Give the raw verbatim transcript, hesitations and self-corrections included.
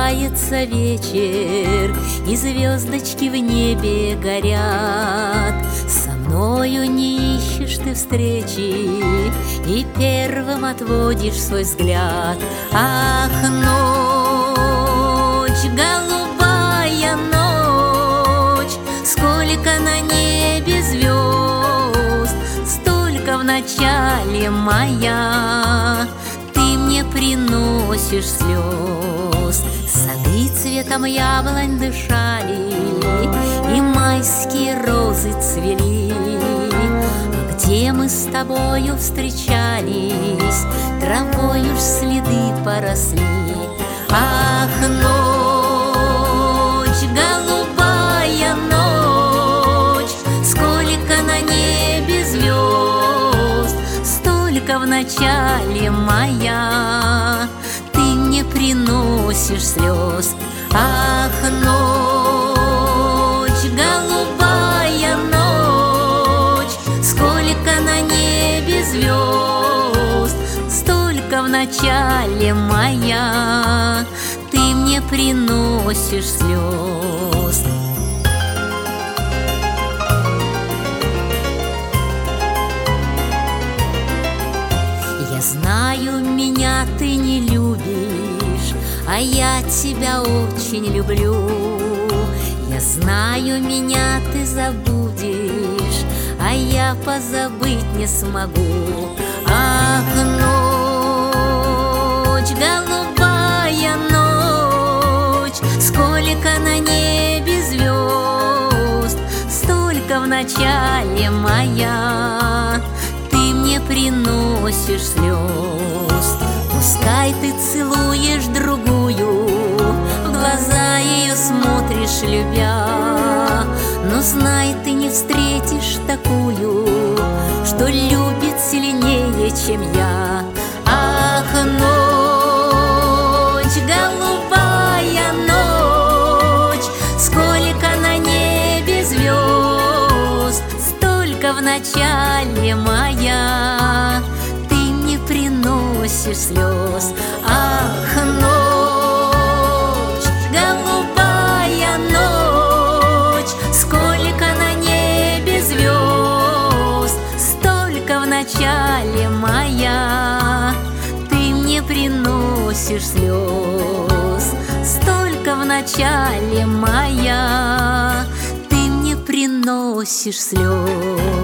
Опускается вечер, и звездочки в небе горят. Со мною не ищешь ты встречи, и первым отводишь свой взгляд. Ах, ночь, голубая ночь, сколько на небе звезд, столько в начале мая. Ты мне приносишь слез. Сады цветом яблонь дышали, и майские розы цвели. А где мы с тобою встречались, травою ж следы поросли. Ах, ночь, голубая ночь, сколько на небе звезд, столько в начале мая. Ты мне приносишь слез. Ах, ночь, голубая ночь, сколько на небе звезд, столько в начале мая. Ты мне приносишь слез. Я знаю, меня ты не любишь, а я тебя очень люблю. Я знаю, меня ты забудешь, а я позабыть не смогу. Ах, ночь, голубая ночь, сколько на небе звезд, столько в начале мая. Ты мне приносишь слез. Пускай ты целуешь другую, в глаза ее смотришь, любя, но знай, ты не встретишь такую, что любит сильнее, чем я. Ах, ночь, голубая ночь, сколько на небе звезд, столько в начале мая. Ты мне приносишь слез. Ах, ночь, голубая ночь, сколько на небе звезд, столько в начале мая. Ты мне приносишь слез. Столько в начале мая. Ты мне приносишь слез.